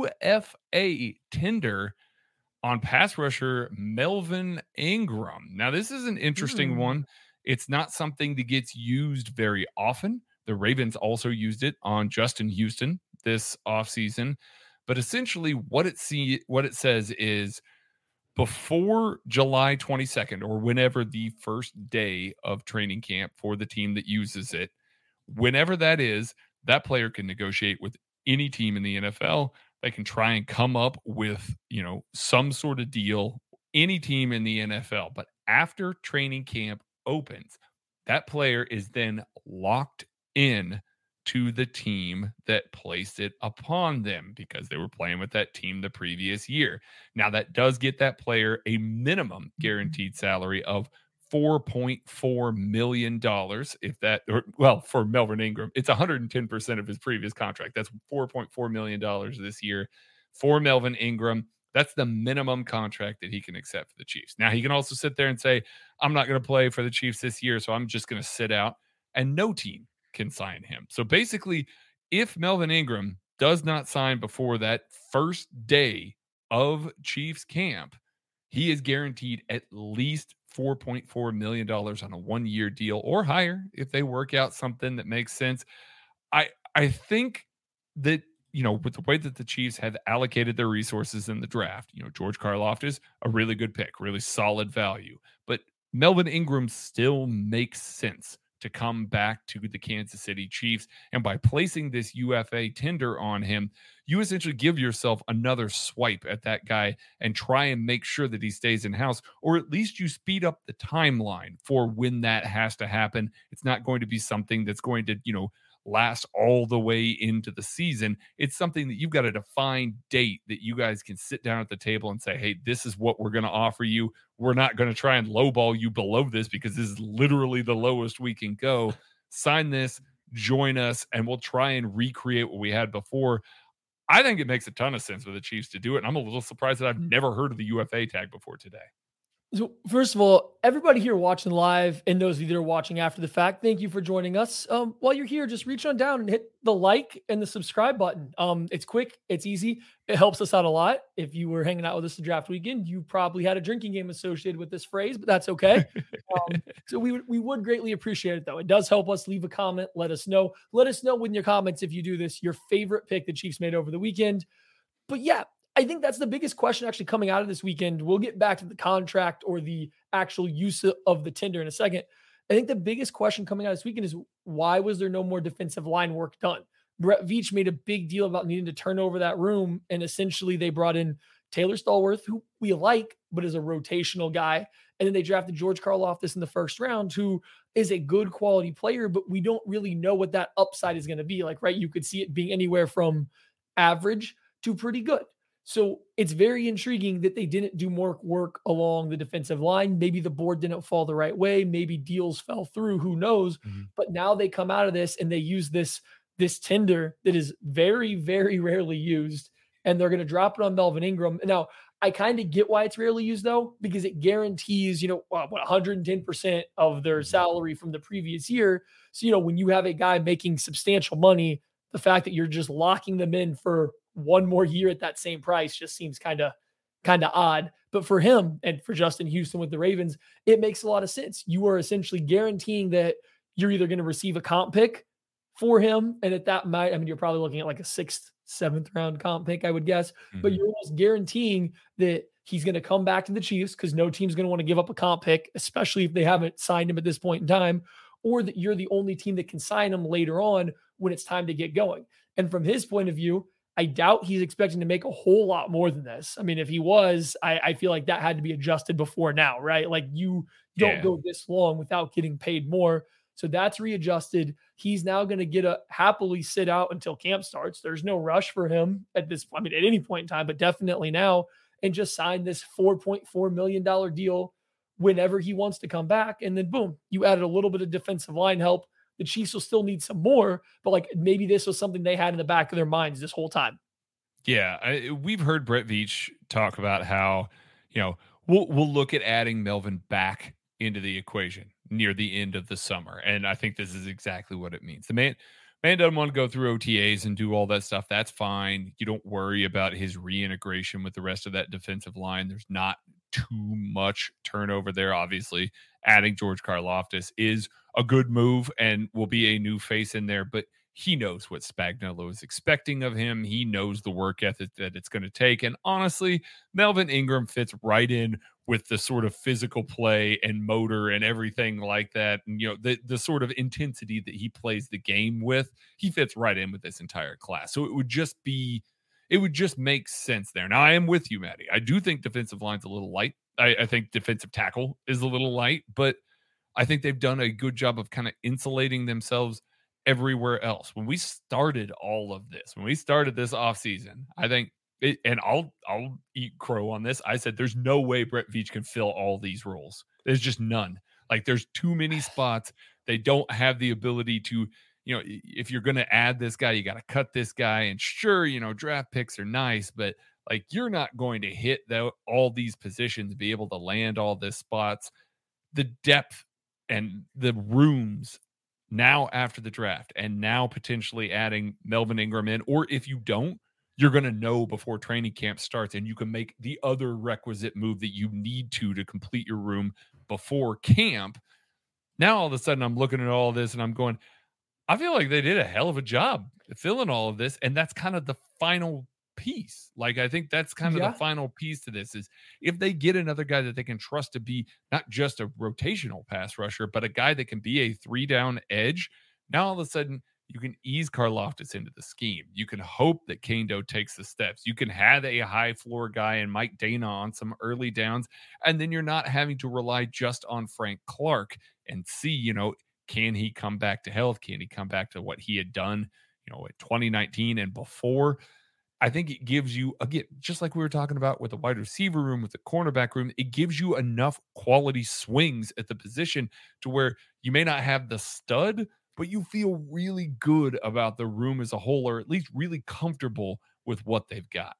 UFA tender on pass rusher Melvin Ingram. Now, this is an interesting one. It's not something that gets used very often. The Ravens also used it on Justin Houston this offseason. But essentially what it says is, before July 22nd, or whenever the first day of training camp for the team that uses it, whenever that is, that player can negotiate with any team in the NFL. They can try and come up with, some sort of deal, any team in the NFL. But after training camp opens, that player is then locked in to the team that placed it upon them because they were playing with that team the previous year. Now, that does get that player a minimum guaranteed salary of $4.4 million. For Melvin Ingram, it's 110% of his previous contract. That's $4.4 million this year for Melvin Ingram. That's the minimum contract that he can accept for the Chiefs. Now, he can also sit there and say, I'm not going to play for the Chiefs this year, so I'm just going to sit out, and no team can sign him. So basically, if Melvin Ingram does not sign before that first day of Chiefs camp, he is guaranteed at least $4.4 million on a one-year deal or higher if they work out something that makes sense. I think that, with the way that the Chiefs have allocated their resources in the draft, George Karlaftis, a really good pick, really solid value, but Melvin Ingram still makes sense to come back to the Kansas City Chiefs. And by placing this UFA tender on him, you essentially give yourself another swipe at that guy and try and make sure that he stays in-house, or at least you speed up the timeline for when that has to happen. It's not going to be something that's going to, last all the way into the season. It's something that you've got a defined date that you guys can sit down at the table and say, hey, this is what we're going to offer you. We're not going to try and lowball you below this because this is literally the lowest we can go. Sign this, join us, and we'll try and recreate what we had before. I think it makes a ton of sense for the Chiefs to do it. And I'm a little surprised that I've never heard of the UFA tag before today. So first of all, everybody here watching live and those of you that are watching after the fact, thank you for joining us. While you're here, just reach on down and hit the like and the subscribe button. It's quick, it's easy, it helps us out a lot. If you were hanging out with us the draft weekend, you probably had a drinking game associated with this phrase, but that's okay. So we would greatly appreciate it though. It does help us. Leave a comment, let us know. Let us know in your comments if you do this, your favorite pick the Chiefs made over the weekend. But yeah, I think that's the biggest question actually coming out of this weekend. We'll get back to the contract or the actual use of the tender in a second. I think the biggest question coming out of this weekend is why was there no more defensive line work done? Brett Veach made a big deal about needing to turn over that room, and essentially they brought in Taylor Stallworth, who we like, but is a rotational guy. And then they drafted George Karlaftis in the first round, who is a good quality player, but we don't really know what that upside is going to be like, right? You could see it being anywhere from average to pretty good. So it's very intriguing that they didn't do more work along the defensive line. Maybe the board didn't fall the right way. Maybe deals fell through. Who knows? Mm-hmm. But now they come out of this and they use this tender that is very, very rarely used, and they're going to drop it on Melvin Ingram. Now, I kind of get why it's rarely used though, because it guarantees, 110% of their salary from the previous year. So, when you have a guy making substantial money, the fact that you're just locking them in for one more year at that same price just seems kind of odd. But for him and for Justin Houston with the Ravens, it makes a lot of sense. You are essentially guaranteeing that you're either going to receive a comp pick for him, and at that might, you're probably looking at like a 6th, 7th round comp pick, I would guess. Mm-hmm. But you're almost guaranteeing that he's going to come back to the Chiefs because no team's going to want to give up a comp pick, especially if they haven't signed him at this point in time, or that you're the only team that can sign him later on when it's time to get going. And from his point of view, I doubt he's expecting to make a whole lot more than this. If he was, I feel like that had to be adjusted before now, right? Like you don't go this long without getting paid more. So that's readjusted. He's now going to get happily sit out until camp starts. There's no rush for him at this, at any point in time, but definitely now, and just sign this $4.4 million deal whenever he wants to come back. And then boom, you added a little bit of defensive line help. The Chiefs will still need some more, but maybe this was something they had in the back of their minds this whole time. Yeah, we've heard Brett Veach talk about how, we'll look at adding Melvin back into the equation near the end of the summer. And I think this is exactly what it means. The man doesn't want to go through OTAs and do all that stuff. That's fine. You don't worry about his reintegration with the rest of that defensive line. There's not too much turnover there. Obviously, adding George Karlaftis is a good move and will be a new face in there, but he knows what Spagnuolo is expecting of him. He knows the work ethic that it's going to take. And honestly, Melvin Ingram fits right in with the sort of physical play and motor and everything like that. And, the sort of intensity that he plays the game with, he fits right in with this entire class. So it would just make sense there. Now I am with you, Maddie. I do think defensive line's a little light. I think defensive tackle is a little light, but I think they've done a good job of kind of insulating themselves everywhere else. When we started all of this, when we started this offseason, I think and I'll eat crow on this. I said, there's no way Brett Veach can fill all these roles. There's just none. There's too many spots. They don't have the ability to, if you're going to add this guy, you got to cut this guy. And sure, draft picks are nice, but you're not going to hit all these positions, be able to land all these spots. The depth and the rooms now after the draft, and now potentially adding Melvin Ingram in, or if you don't, you're going to know before training camp starts, and you can make the other requisite move that you need to complete your room before camp. Now, all of a sudden, I'm looking at all of this and I'm going, I feel like they did a hell of a job filling all of this. And that's kind of the final piece. I think that's kind of the final piece to this is if they get another guy that they can trust to be not just a rotational pass rusher, but a guy that can be a 3-down edge. Now, all of a sudden, you can ease Karlaftis into the scheme. You can hope that Kendo takes the steps. You can have a high floor guy and Mike Dana on some early downs, and then you're not having to rely just on Frank Clark and see, can he come back to health? Can he come back to what he had done, in 2019 and before? I think it gives you, again, just like we were talking about with the wide receiver room, with the cornerback room, it gives you enough quality swings at the position to where you may not have the stud, but you feel really good about the room as a whole, or at least really comfortable with what they've got.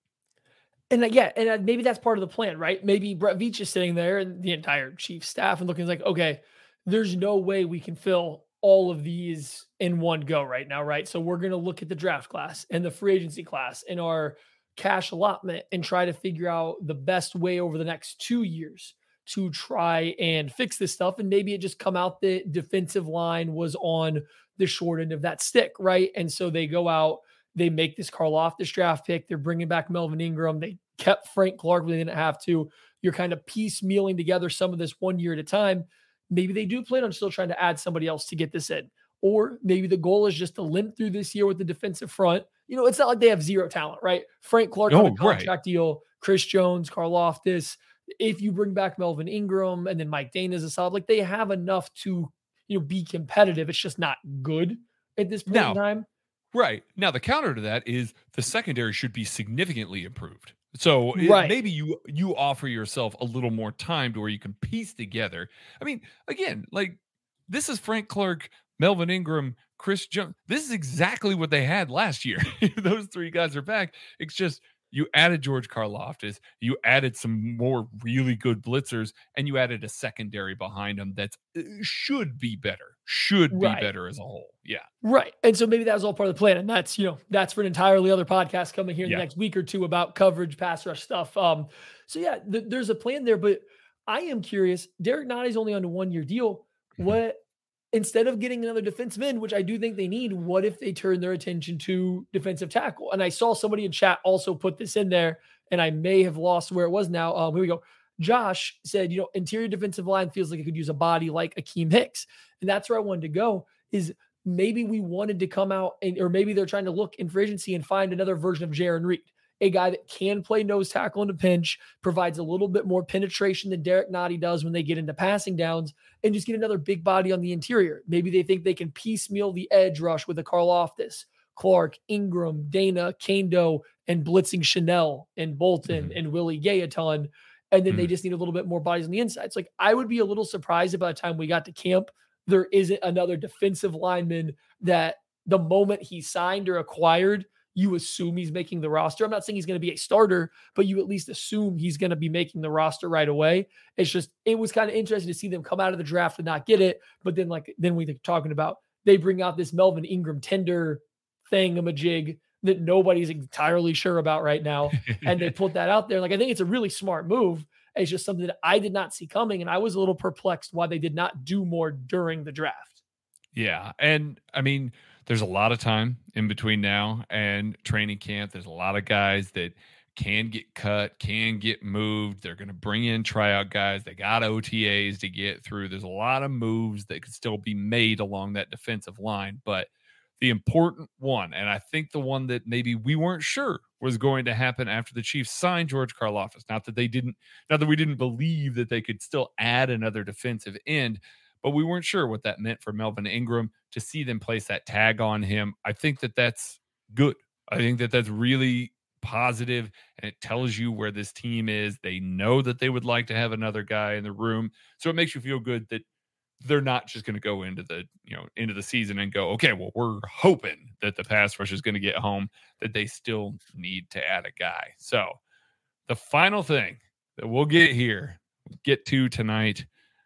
And maybe that's part of the plan, right? Maybe Brett Veach is sitting there and the entire Chiefs staff and looking like, okay, there's no way we can fill all of these in one go right now, right? So we're going to look at the draft class and the free agency class and our cash allotment and try to figure out the best way over the next 2 years to try and fix this stuff. And maybe it just come out that defensive line was on the short end of that stick, right? And so they go out, they make this Karlaftis draft pick. They're bringing back Melvin Ingram. They kept Frank Clark when they didn't have to. You're kind of piecemealing together some of this 1 year at a time. Maybe they do plan on still trying to add somebody else to get this in. Or maybe the goal is just to limp through this year with the defensive front. It's not like they have zero talent, right? Frank Clark on a contract deal, Chris Jones, Karlaftis. If you bring back Melvin Ingram and then Mike Dana is a solid, like they have enough to, be competitive. It's just not good at this point in time. Right. Now, the counter to that is the secondary should be significantly improved. So maybe you offer yourself a little more time to where you can piece together. I mean, again, like this is Frank Clark, Melvin Ingram, Chris Jones. This is exactly what they had last year. Those three guys are back. It's just you added George Karlaftis, you added some more really good blitzers, and you added a secondary behind them that should be better. Better as a whole. Yeah. Right. And so maybe that was all part of the plan. And that's, that's for an entirely other podcast coming here in the next week or two about coverage, pass rush stuff. There's a plan there, but I am curious. Derek Notty's only on a 1 year deal. What, instead of getting another defensive end, which I do think they need, what if they turn their attention to defensive tackle? And I saw somebody in chat also put this in there, and I may have lost where it was now. Here we go. Josh said, interior defensive line feels like it could use a body like Akeem Hicks. And that's where I wanted to go, is maybe we wanted to come out or maybe they're trying to look in free agency and find another version of Jaron Reed, a guy that can play nose tackle in a pinch, provides a little bit more penetration than Derek Notty does when they get into passing downs, and just get another big body on the interior. Maybe they think they can piecemeal the edge rush with a Karlaftis, Clark, Ingram, Dana, Kando, and blitzing Chanel and Bolton and Willie Gay a ton. And then they just need a little bit more bodies on the inside. It's like, I would be a little surprised if by the time we got to camp, there isn't another defensive lineman that the moment he signed or acquired, you assume he's making the roster. I'm not saying he's going to be a starter, but you at least assume he's going to be making the roster right away. It's just, it was kind of interesting to see them come out of the draft and not get it. But then we're talking about, they bring out this Melvin Ingram tender thingamajig that nobody's entirely sure about right now. And they put that out there. Like, I think it's a really smart move. It's just something that I did not see coming. And I was a little perplexed why they did not do more during the draft. Yeah. And I mean, there's a lot of time in between now and training camp. There's a lot of guys that can get cut, can get moved. They're going to bring in tryout guys. They got OTAs to get through. There's a lot of moves that could still be made along that defensive line. But the important one, and I think the one that maybe we weren't sure was going to happen after the Chiefs signed George Karlaftis. Not that we didn't believe that they could still add another defensive end, but we weren't sure what that meant for Melvin Ingram to see them place that tag on him. I think that that's good. I think that that's really positive, and it tells you where this team is. They know that they would like to have another guy in the room. So it makes you feel good that they're not just going to go into the season and go, okay, well, we're hoping that the pass rush is going to get home, that they still need to add a guy. So the final thing that we'll get to tonight,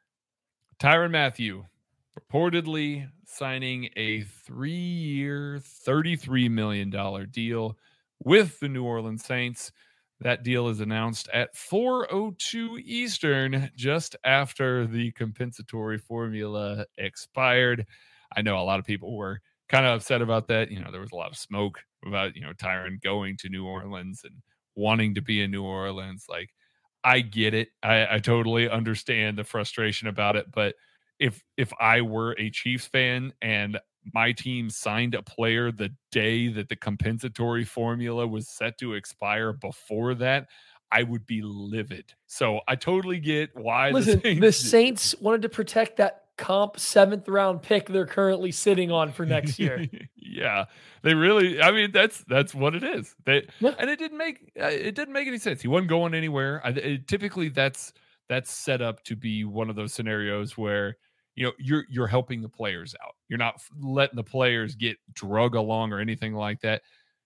Tyrann Mathieu reportedly signing a 3-year, $33 million deal with the New Orleans Saints. That deal is announced at 4:02 Eastern, just after the compensatory formula expired. I know a lot of people were kind of upset about that. There was a lot of smoke about, Tyrann going to New Orleans and wanting to be in New Orleans. Like, I get it. I totally understand the frustration about it. But if I were a Chiefs fan and my team signed a player the day that the compensatory formula was set to expire before that, I would be livid. So I totally get why the Saints wanted to protect that comp 7th round pick they're currently sitting on for next year. Yeah, they really, I mean, that's what it is. And it didn't make any sense. He wasn't going anywhere. Typically that's set up to be one of those scenarios where, you're helping the players out. You're not letting the players get drug along or anything like that.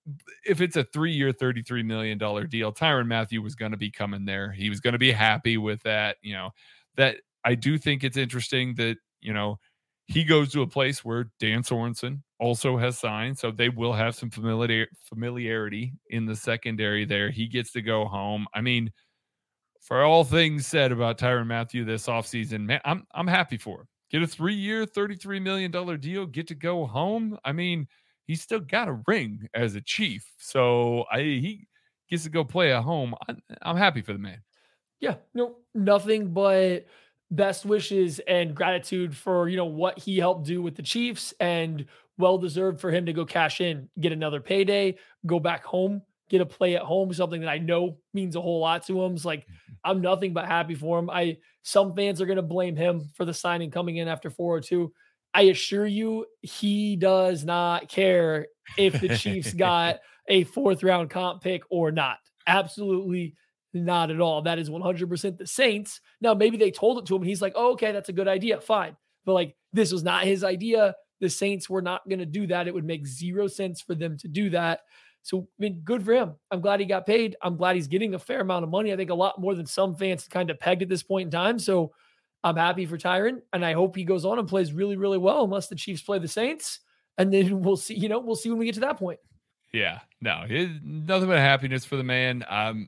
if it's a 3-year, $33 million deal, Tyrann Mathieu was going to be coming there. He was going to be happy with that. That I do think it's interesting that, he goes to a place where Dan Sorensen also has signed. So they will have some familiarity in the secondary there. He gets to go home. I mean, for all things said about Tyrann Mathieu this offseason, man, I'm happy for him. Get a 3-year, $33 million deal, get to go home. I mean, he's still got a ring as a Chief. So he gets to go play at home. I'm happy for the man. Yeah, nothing but best wishes and gratitude for, what he helped do with the Chiefs, and well-deserved for him to go cash in, get another payday, go back home, get a play at home, something that I know means a whole lot to him. It's like, I'm nothing but happy for him. Some fans are going to blame him for the signing coming in after 402. I assure you, he does not care if the Chiefs got a 4th-round comp pick or not. Absolutely not at all. That is 100% the Saints. Now, maybe they told it to him and he's like, oh, okay, that's a good idea. Fine. But this was not his idea. The Saints were not going to do that. It would make 0 sense for them to do that. So, good for him. I'm glad he got paid. I'm glad he's getting a fair amount of money. I think a lot more than some fans kind of pegged at this point in time. So I'm happy for Tyrann, and I hope he goes on and plays really, really well, unless the Chiefs play the Saints. And then we'll see, we'll see when we get to that point. Yeah, no, nothing but happiness for the man.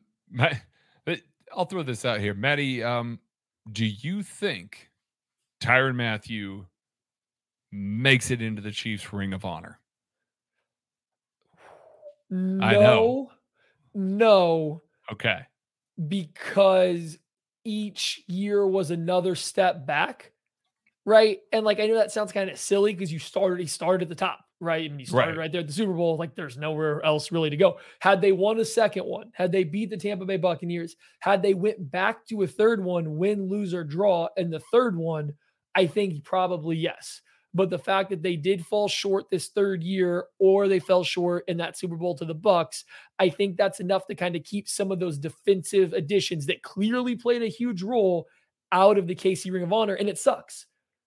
I'll throw this out here. Maddie, do you think Tyrann Mathieu makes it into the Chiefs' Ring of Honor? No. I know. No. Okay. Because each year was another step back, right? And I know that sounds kind of silly because he started at the top, right? And he started right there at the Super Bowl. There's nowhere else really to go. Had they won a second one, had they beat the Tampa Bay Buccaneers, had they went back to a third one, win, lose, or draw, and the third one, I think probably yes. But the fact that they did fall short this third year, or they fell short in that Super Bowl to the Bucs, I think that's enough to kind of keep some of those defensive additions that clearly played a huge role out of the KC Ring of Honor. And it sucks.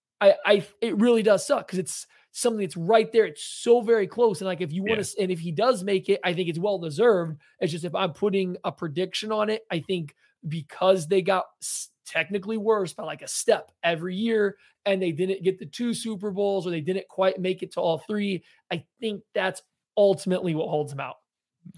It really does suck because it's something that's right there. It's so very close. And if you want to, and if he does make it, I think it's well deserved. It's just, if I'm putting a prediction on it, I think because they got technically worse by a step every year, and they didn't get the 2 Super Bowls, or they didn't quite make it to all 3. I think that's ultimately what holds him out.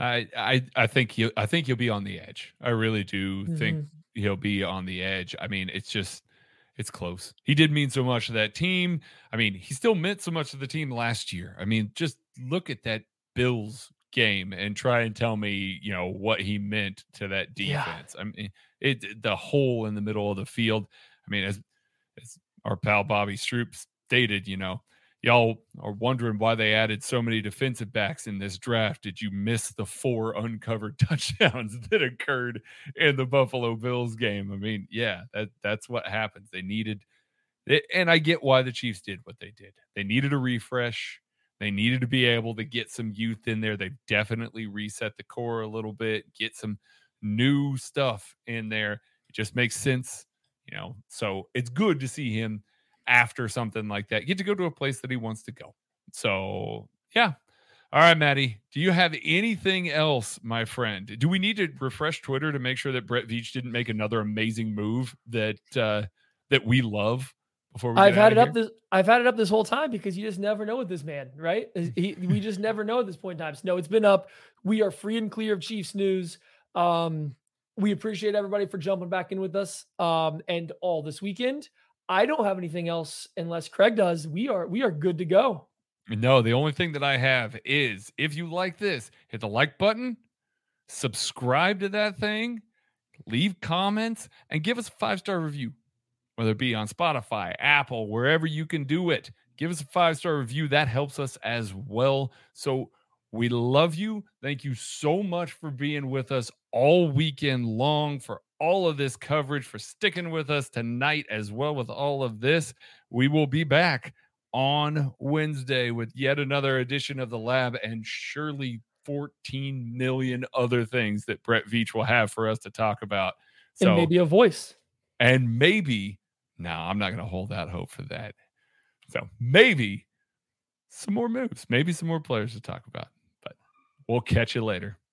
I think he'll be on the edge. I really do think he'll be on the edge. I mean, it's close. He did mean so much to that team. I mean, he still meant so much to the team last year. I mean, just look at that Bills game and try and tell me, what he meant to that defense. Yeah. I mean, the hole in the middle of the field. I mean, as our pal Bobby Stroop stated, y'all are wondering why they added so many defensive backs in this draft. Did you miss the 4 uncovered touchdowns that occurred in the Buffalo Bills game? I mean, yeah, that's what happens. They needed it, and I get why the Chiefs did what they did. They needed a refresh. They needed to be able to get some youth in there. They definitely reset the core a little bit, get some new stuff in there. It just makes sense, so it's good to see him after something like that get to go to a place that he wants to go. So yeah. All right, Maddie, do you have anything else, my friend? Do we need to refresh Twitter to make sure that Brett Veach didn't make another amazing move that we love before we I've had it up this whole time, because you just never know with this man, right? We just never know at this point in time. So no, it's been up. We are free and clear of Chiefs news. We appreciate everybody for jumping back in with us and all this weekend. I don't have anything else unless Craig does. We are good to go. No, the only thing that I have is, if you like this, hit the like button, subscribe to that thing, leave comments, and give us a 5-star review, whether it be on Spotify, Apple, wherever you can do it. Give us a 5-star review. That helps us as well. So we love you. Thank you so much for being with us all weekend long, for all of this coverage, for sticking with us tonight as well with all of this. We will be back on Wednesday with yet another edition of The Lab, and surely 14 million other things that Brett Veach will have for us to talk about. So, and maybe a voice. And maybe, no, I'm not going to hold out hope for that. So maybe some more moves, maybe some more players to talk about. But We'll catch you later.